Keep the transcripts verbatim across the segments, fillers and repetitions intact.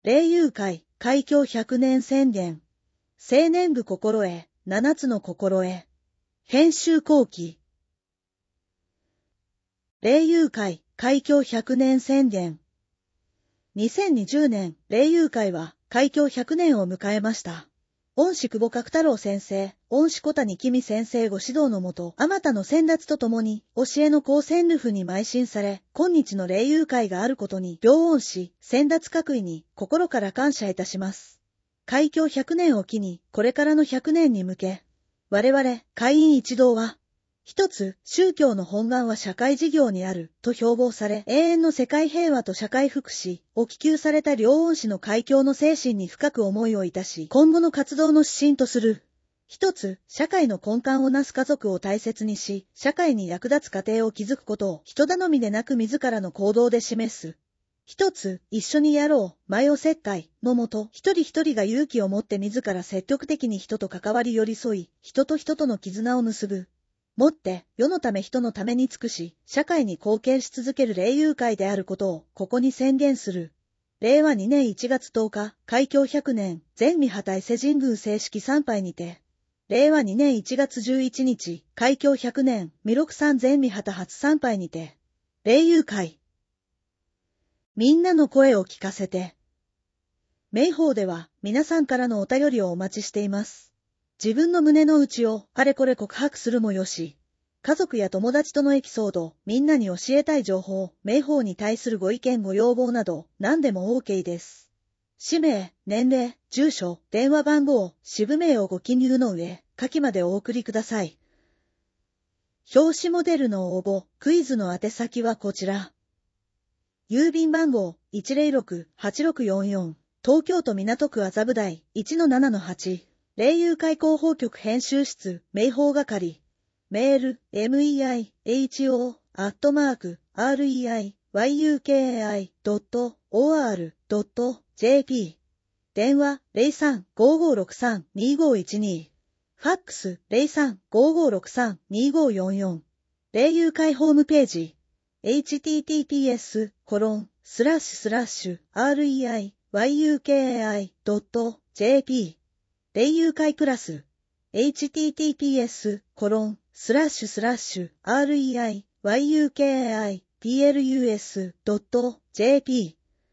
霊友会開教ひゃくねん宣言。青年部心得、七つの心得。編集後期。霊友会開教ひゃくねん宣言。にせんにじゅうねん、霊友会は開教ひゃくねんを迎えました。恩師久保角太郎先生、恩師小谷公先生ご指導のもと、あまたの先達とともに、教えの高専ルフに邁進され、今日の霊友会があることに、両恩師、先達各位に、心から感謝いたします。開教ひゃくねんを機に、これからのひゃくねんに向け、我々、会員一同は、一つ、宗教の本願は社会事業にある、と標榜され、永遠の世界平和と社会福祉を希求された両恩師の開教の精神に深く思いをいたし、今後の活動の指針とする。一つ、社会の根幹をなす家族を大切にし、社会に役立つ家庭を築くことを人頼みでなく自らの行動で示す。一つ、一緒にやろう、前を切開のもと、一人一人が勇気を持って自ら積極的に人と関わり寄り添い、人と人との絆を結ぶ。もって、世のため人のために尽くし、社会に貢献し続ける霊友会であることを、ここに宣言する。れいわにねんいちがつとおか、開教ひゃくねん、前御旗伊勢神宮正式参拝にて。れいわにねんいちがつじゅういちにち、開教ひゃくねん、弥勒山前御旗初参拝にて。霊友会。みんなの声を聞かせて。名宝では、皆さんからのお便りをお待ちしています。自分の胸の内をあれこれ告白するもよし、家族や友達とのエピソード、みんなに教えたい情報、名宝に対するご意見ご要望など、何でも OK です。氏名、年齢、住所、電話番号、支部名をご記入の上、下記までお送りください。表紙モデルの応募、クイズの宛先はこちら。郵便番号 いちぜろろく はちろくよんよん、東京都港区麻布台 いちのななのはち。霊友会広報局編集室、名宝係。メール、メイホ アットマーク、アールイーアイワイユーケーエーアイドットオーアールドットジェーピー。電話、ゼロさん ごーごーろくさん にーごーいちに。ファックス、ゼロさん ごーごーろくさん にーごーよんよん。霊友会ホームページ。エイチティーティーピーエスコロンスラッシュスラッシュアールイーアイワイユーケーエーアイドットジェーピー。霊友会クラス エイチティーティーピーエスコロンスラッシュスラッシュアールイーアイワイユーケーエーアイプラスドットジェーピー。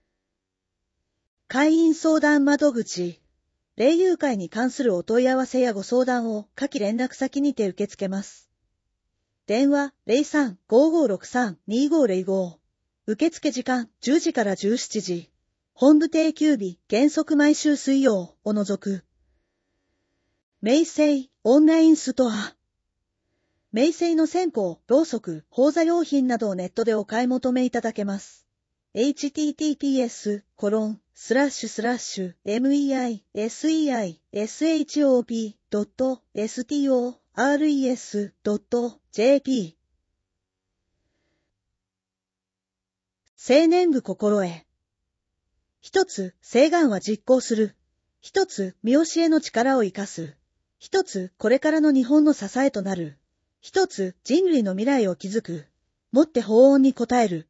会員相談窓口。霊友会に関するお問い合わせやご相談を下記連絡先にて受け付けます。電話 ゼロさん ごーごーろくさん にーごーゼロごー。受付時間じゅうじからじゅうしちじ。本部定休日原則毎週水曜を除く。明星オンラインストア。明星の線香、ろうそく、宝座用品などをネットでお買い求めいただけます。エイチティーティーピーエスコロンスラッシュスラッシュメイセイショップドットストレスドットジェーピー。青年部心得。一つ、誓願は実行する。一つ、見教えの力を生かす。一つ、これからの日本の支えとなる。一つ、人類の未来を築く。もって法音に応える。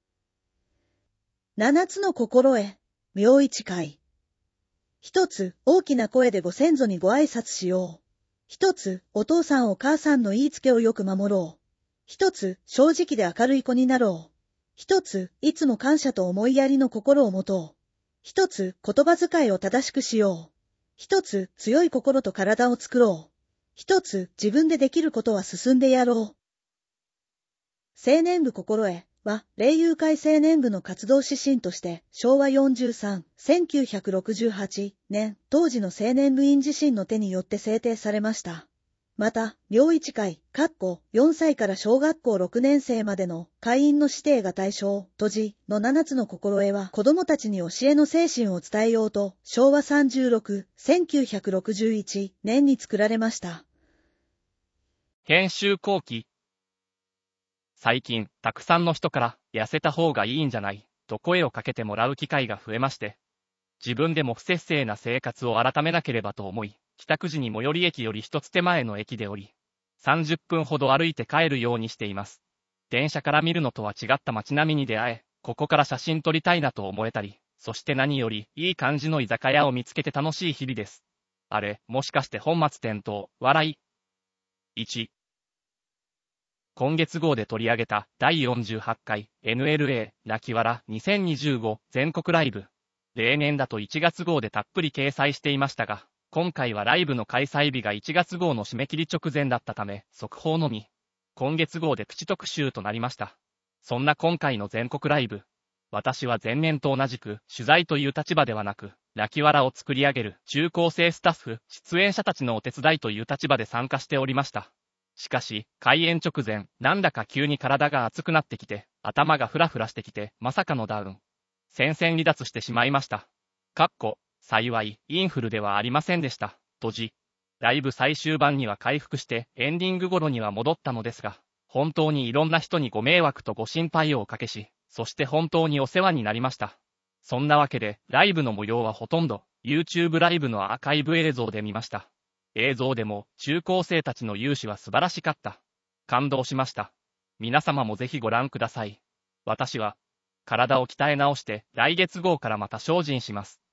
七つの心得、明一会。一つ、大きな声でご先祖にご挨拶しよう。一つ、お父さんお母さんの言いつけをよく守ろう。一つ、正直で明るい子になろう。一つ、いつも感謝と思いやりの心を持とう。一つ、言葉遣いを正しくしよう。一つ、強い心と体を作ろう。一つ、自分でできることは進んでやろう。青年部心得は、霊友会青年部の活動指針として、しょうわよんじゅうさん、せんきゅうひゃくろくじゅうはちねん、当時の青年部員自身の手によって制定されました。また、明一会、かっこよんさいから小学校ろくねんせいまでの会員の指定が対象、とじのななつの心得は子供たちに教えの精神を伝えようと、しょうわさんじゅうろく、せんきゅうひゃくろくじゅういちねんに作られました。 編集後期。最近、たくさんの人から、痩せた方がいいんじゃない、と声をかけてもらう機会が増えまして、自分でも不摂生な生活を改めなければと思い、帰宅時に最寄り駅より一つ手前の駅で降り、さんじゅっぷんほど歩いて帰るようにしています。電車から見るのとは違った街並みに出会え、ここから写真撮りたいなと思えたり、 そして何より、いい感じの居酒屋を見つけて楽しい日々です。あれ、もしかして本末転倒、笑い。いち、今月号で取り上げただいよんじゅうはちかい エヌエルエー 泣き笑にせんにじゅうご全国ライブ。例年だといちがつ号でたっぷり掲載していましたが、今回はライブの開催日がいちがつ号の締め切り直前だったため、速報のみ。今月号でプチ特集となりました。そんな今回の全国ライブ。私は前年と同じく取材という立場ではなく、泣き笑を作り上げる中高生スタッフ、出演者たちのお手伝いという立場で参加しておりました。しかし、開演直前、なんだか急に体が熱くなってきて、頭がフラフラしてきて、まさかのダウン。戦線離脱してしまいました。かっこ、幸い、インフルではありませんでした。閉じ。ライブ最終盤には回復して、エンディング頃には戻ったのですが、本当にいろんな人にご迷惑とご心配をおかけし、そして本当にお世話になりました。そんなわけで、ライブの模様はほとんど、YouTube ライブのアーカイブ映像で見ました。映像でも、中高生たちの勇姿は素晴らしかった。感動しました。皆様もぜひご覧ください。私は、体を鍛え直して、来月号からまた精進します。